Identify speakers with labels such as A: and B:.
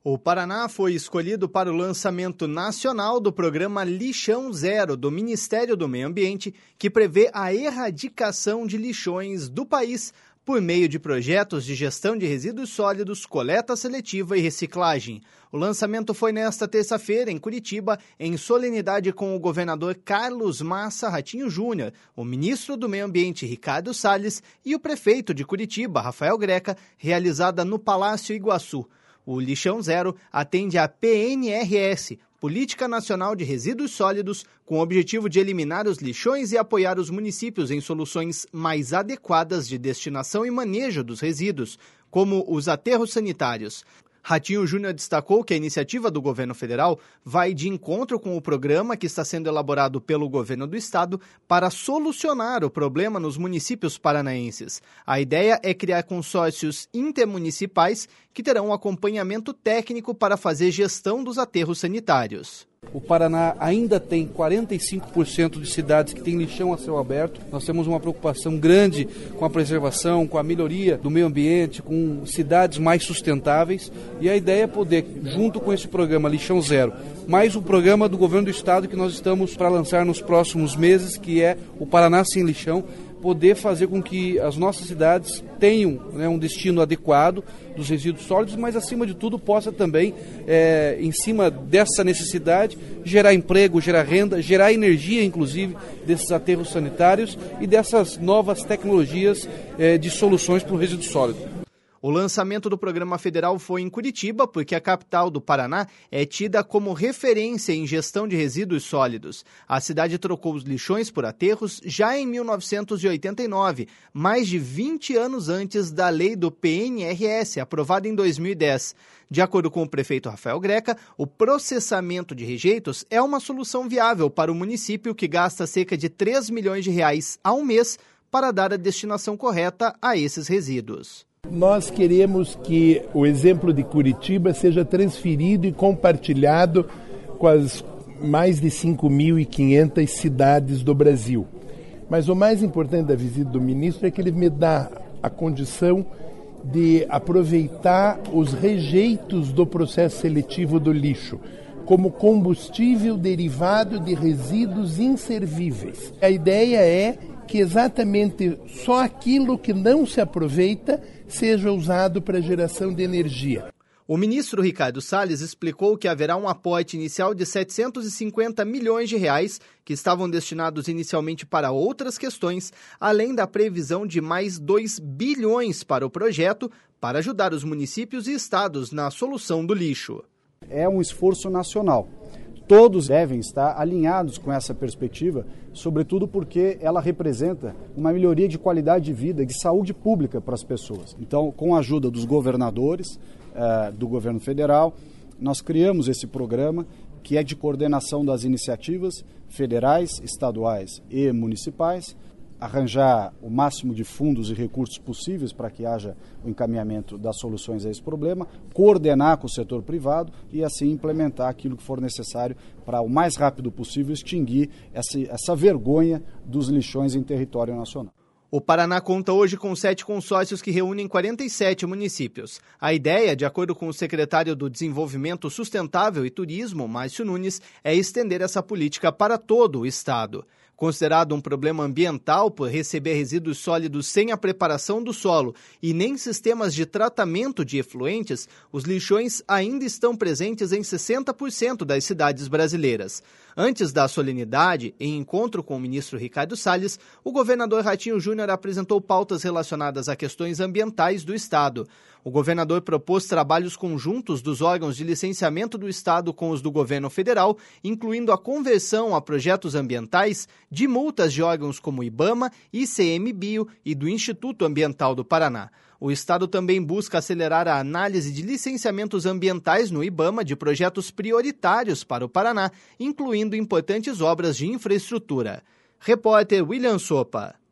A: O Paraná foi escolhido para o lançamento nacional do programa Lixão Zero do Ministério do Meio Ambiente, que prevê a erradicação de lixões do país por meio de projetos de gestão de resíduos sólidos, coleta seletiva e reciclagem. O lançamento foi nesta terça-feira em Curitiba, em solenidade com o governador Carlos Massa Ratinho Júnior, o ministro do Meio Ambiente Ricardo Salles e o prefeito de Curitiba, Rafael Greca, realizada no Palácio Iguaçu. O Lixão Zero atende à PNRS, Política Nacional de Resíduos Sólidos, com o objetivo de eliminar os lixões e apoiar os municípios em soluções mais adequadas de destinação e manejo dos resíduos, como os aterros sanitários. Ratinho Júnior destacou que a iniciativa do governo federal vai de encontro com o programa que está sendo elaborado pelo governo do estado para solucionar o problema nos municípios paranaenses. A ideia é criar consórcios intermunicipais que terão um acompanhamento técnico para fazer gestão dos aterros sanitários.
B: O Paraná ainda tem 45% de cidades que têm lixão a céu aberto. Nós temos uma preocupação grande com a preservação, com a melhoria do meio ambiente, com cidades mais sustentáveis. E a ideia é poder, junto com esse programa Lixão Zero, mais um programa do governo do estado que nós estamos para lançar nos próximos meses, que é o Paraná Sem Lixão, poder fazer com que as nossas cidades tenham um destino adequado dos resíduos sólidos, mas acima de tudo possa também, em cima dessa necessidade, gerar emprego, gerar renda, gerar energia, inclusive, desses aterros sanitários e dessas novas tecnologias de soluções para o resíduo sólido.
A: O lançamento do programa federal foi em Curitiba, porque a capital do Paraná é tida como referência em gestão de resíduos sólidos. A cidade trocou os lixões por aterros já em 1989, mais de 20 anos antes da lei do PNRS, aprovada em 2010. De acordo com o prefeito Rafael Greca, o processamento de rejeitos é uma solução viável para o município que gasta cerca de 3 milhões de reais ao mês para dar a destinação correta a esses resíduos.
C: Nós queremos que o exemplo de Curitiba seja transferido e compartilhado com as mais de 5.500 cidades do Brasil. Mas o mais importante da visita do ministro é que ele me dá a condição de aproveitar os rejeitos do processo seletivo do lixo como combustível derivado de resíduos inservíveis. A ideia é que exatamente só aquilo que não se aproveita seja usado para geração de energia.
A: O ministro Ricardo Salles explicou que haverá um aporte inicial de 750 milhões de reais, que estavam destinados inicialmente para outras questões, além da previsão de mais 2 bilhões para o projeto, para ajudar os municípios e estados na solução do lixo.
D: É um esforço nacional. Todos devem estar alinhados com essa perspectiva, sobretudo porque ela representa uma melhoria de qualidade de vida e de saúde pública para as pessoas. Então, com a ajuda dos governadores, do governo federal, nós criamos esse programa que é de coordenação das iniciativas federais, estaduais e municipais, arranjar o máximo de fundos e recursos possíveis para que haja o encaminhamento das soluções a esse problema, coordenar com o setor privado e assim implementar aquilo que for necessário para o mais rápido possível extinguir essa vergonha dos lixões em território nacional.
A: O Paraná conta hoje com 7 consórcios que reúnem 47 municípios. A ideia, de acordo com o secretário do Desenvolvimento Sustentável e Turismo, Márcio Nunes, é estender essa política para todo o estado. Considerado um problema ambiental por receber resíduos sólidos sem a preparação do solo e nem sistemas de tratamento de efluentes, os lixões ainda estão presentes em 60% das cidades brasileiras. Antes da solenidade, em encontro com o ministro Ricardo Salles, o governador Ratinho Júnior apresentou pautas relacionadas a questões ambientais do estado. O governador propôs trabalhos conjuntos dos órgãos de licenciamento do estado com os do governo federal, incluindo a conversão a projetos ambientais de multas de órgãos como IBAMA, ICMBio e do Instituto Ambiental do Paraná. O estado também busca acelerar a análise de licenciamentos ambientais no IBAMA de projetos prioritários para o Paraná, incluindo importantes obras de infraestrutura. Repórter William Sopa.